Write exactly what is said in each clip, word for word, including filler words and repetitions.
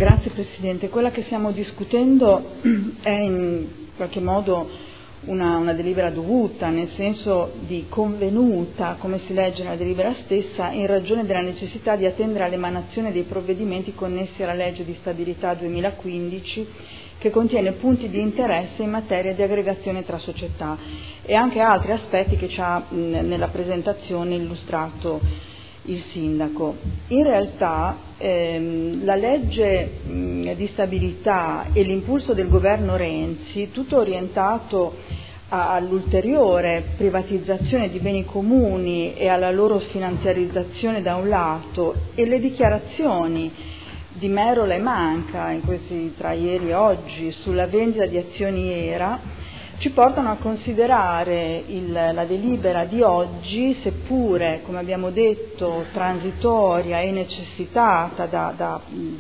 Grazie Presidente. Quella che stiamo discutendo è in qualche modo una, una delibera dovuta, nel senso di convenuta, come si legge nella delibera stessa, in ragione della necessità di attendere all'emanazione dei provvedimenti connessi alla legge di stabilità duemilaquindici, che contiene punti di interesse in materia di aggregazione tra società e anche altri aspetti che ci ha mh, nella presentazione illustrato il Sindaco. In realtà ehm, la legge mh, di stabilità e l'impulso del governo Renzi, tutto orientato a, all'ulteriore privatizzazione di beni comuni e alla loro finanziarizzazione da un lato, e le dichiarazioni di Merola e Manca in questi, tra ieri e oggi, sulla vendita di azioni E R A, ci portano a considerare il, la delibera di oggi, seppure, come abbiamo detto, transitoria e necessitata da, da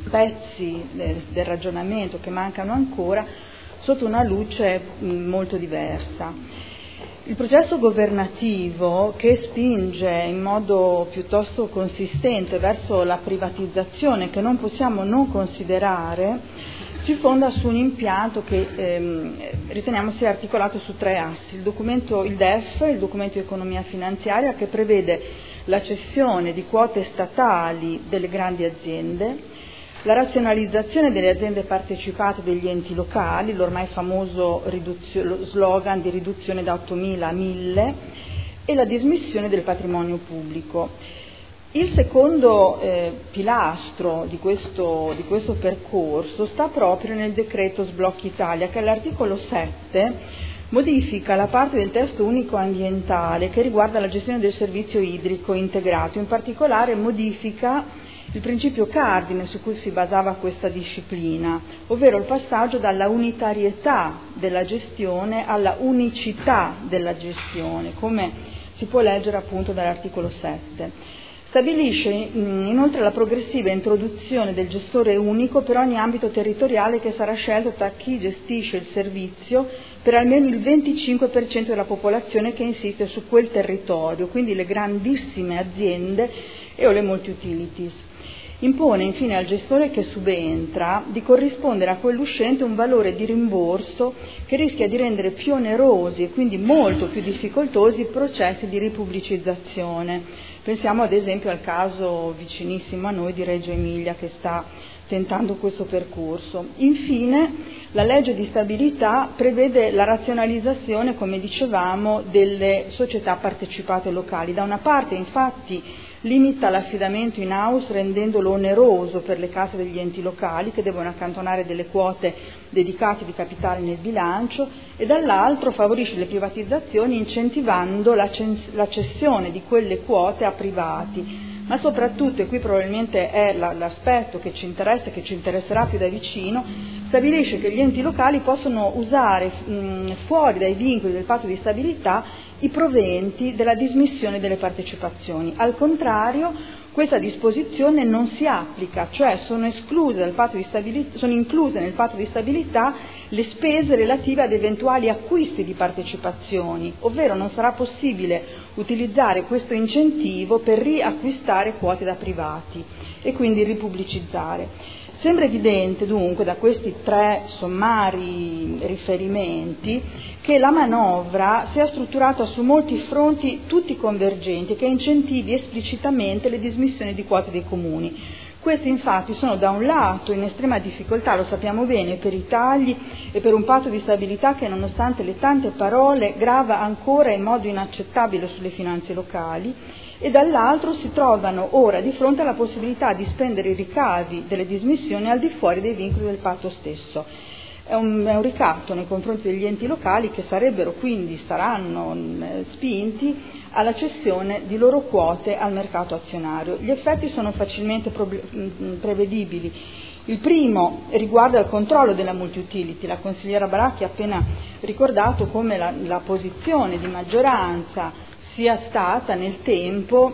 pezzi del, del ragionamento che mancano ancora, sotto una luce molto diversa. Il processo governativo, che spinge in modo piuttosto consistente verso la privatizzazione, che non possiamo non considerare, si fonda su un impianto che ehm, riteniamo sia articolato su tre assi: il documento, il D E F, il documento di economia finanziaria, che prevede la cessione di quote statali delle grandi aziende, la razionalizzazione delle aziende partecipate degli enti locali, l'ormai famoso riduzio, lo slogan di riduzione da ottomila a mille, e la dismissione del patrimonio pubblico. Il secondo eh, pilastro di questo, di questo percorso sta proprio nel decreto Sblocchi Italia, che all'articolo sette modifica la parte del testo unico ambientale che riguarda la gestione del servizio idrico integrato. In particolare modifica il principio cardine su cui si basava questa disciplina, ovvero il passaggio dalla unitarietà della gestione alla unicità della gestione, come si può leggere appunto dall'articolo sette. Stabilisce inoltre la progressiva introduzione del gestore unico per ogni ambito territoriale che sarà scelto tra chi gestisce il servizio per almeno il venticinque per cento della popolazione che insiste su quel territorio, quindi le grandissime aziende e o le multi-utilities. Impone infine al gestore che subentra di corrispondere a quell'uscente un valore di rimborso che rischia di rendere più onerosi e quindi molto più difficoltosi i processi di ripubblicizzazione. Pensiamo ad esempio al caso vicinissimo a noi di Reggio Emilia, che sta tentando questo percorso. Infine, la legge di stabilità prevede la razionalizzazione, come dicevamo, delle società partecipate locali. Da una parte, infatti, limita l'affidamento in house rendendolo oneroso per le casse degli enti locali, che devono accantonare delle quote dedicate di capitale nel bilancio, e dall'altro favorisce le privatizzazioni incentivando la, cens- la cessione di quelle quote a privati. Ma soprattutto, e qui probabilmente è la, l'aspetto che ci interessa e che ci interesserà più da vicino, stabilisce che gli enti locali possono usare mh, fuori dai vincoli del patto di stabilità i proventi della dismissione delle partecipazioni. Al contrario, questa disposizione non si applica, cioè sono escluse dal patto di stabilità, sono incluse nel patto di stabilità le spese relative ad eventuali acquisti di partecipazioni, ovvero non sarà possibile utilizzare questo incentivo per riacquistare quote da privati e quindi ripubblicizzare. Sembra evidente dunque da questi tre sommari riferimenti che la manovra sia strutturata su molti fronti tutti convergenti, che incentivi esplicitamente le dismissioni di quote dei comuni. Questi infatti sono da un lato in estrema difficoltà, lo sappiamo bene, per i tagli e per un patto di stabilità che, nonostante le tante parole, grava ancora in modo inaccettabile sulle finanze locali, e dall'altro si trovano ora di fronte alla possibilità di spendere i ricavi delle dismissioni al di fuori dei vincoli del patto stesso. È un, è un ricatto nei confronti degli enti locali, che sarebbero quindi, saranno mh, spinti alla cessione di loro quote al mercato azionario. Gli effetti sono facilmente prob- mh, prevedibili. Il primo riguarda il controllo della multi-utility. La consigliera Baracchi ha appena ricordato come la, la posizione di maggioranza sia stata nel tempo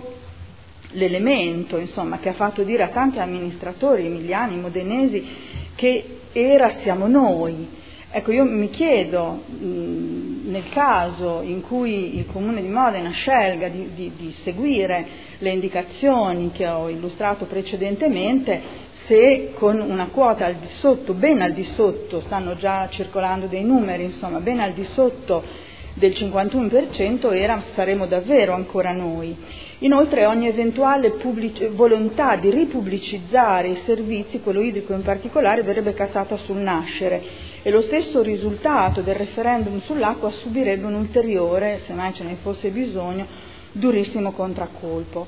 l'elemento, insomma, che ha fatto dire a tanti amministratori emiliani, modenesi, che era siamo noi. Ecco, io mi chiedo, mh, nel caso in cui il Comune di Modena scelga di, di, di seguire le indicazioni che ho illustrato precedentemente, se con una quota al di sotto, ben al di sotto, stanno già circolando dei numeri, insomma, ben al di sotto del cinquantuno per cento era, saremo davvero ancora noi. Inoltre ogni eventuale pubblic- volontà di ripubblicizzare i servizi, quello idrico in particolare, verrebbe cassata sul nascere e lo stesso risultato del referendum sull'acqua subirebbe un ulteriore, se mai ce ne fosse bisogno, durissimo contraccolpo.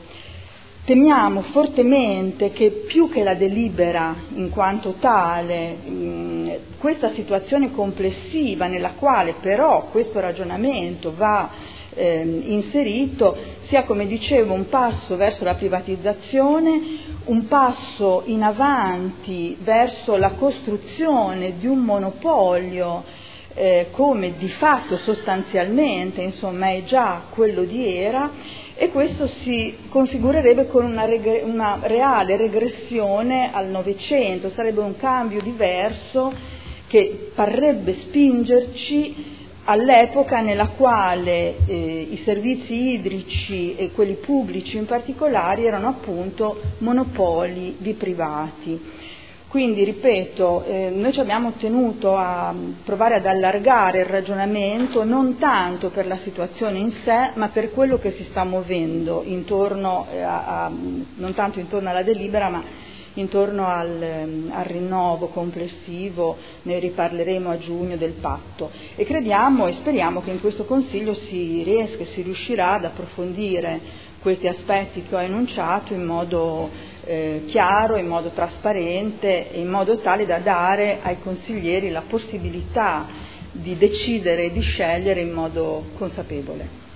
Temiamo fortemente che più che la delibera in quanto tale, mh, questa situazione complessiva nella quale però questo ragionamento va eh, inserito sia, come dicevo, un passo verso la privatizzazione, un passo in avanti verso la costruzione di un monopolio eh, come di fatto sostanzialmente insomma è già quello di Era, e questo si configurerebbe con una, reg- una reale regressione al Novecento, sarebbe un cambio diverso che parrebbe spingerci all'epoca nella quale eh, i servizi idrici e quelli pubblici in particolare erano appunto monopoli di privati. Quindi, ripeto, eh, noi ci abbiamo tenuto a provare ad allargare il ragionamento non tanto per la situazione in sé, ma per quello che si sta muovendo intorno a, a non tanto intorno alla delibera, ma intorno al, al rinnovo complessivo. Ne riparleremo a giugno del patto e crediamo e speriamo che in questo Consiglio si riesca e si riuscirà ad approfondire questi aspetti che ho enunciato in modo Eh, chiaro, in modo trasparente e in modo tale da dare ai consiglieri la possibilità di decidere e di scegliere in modo consapevole.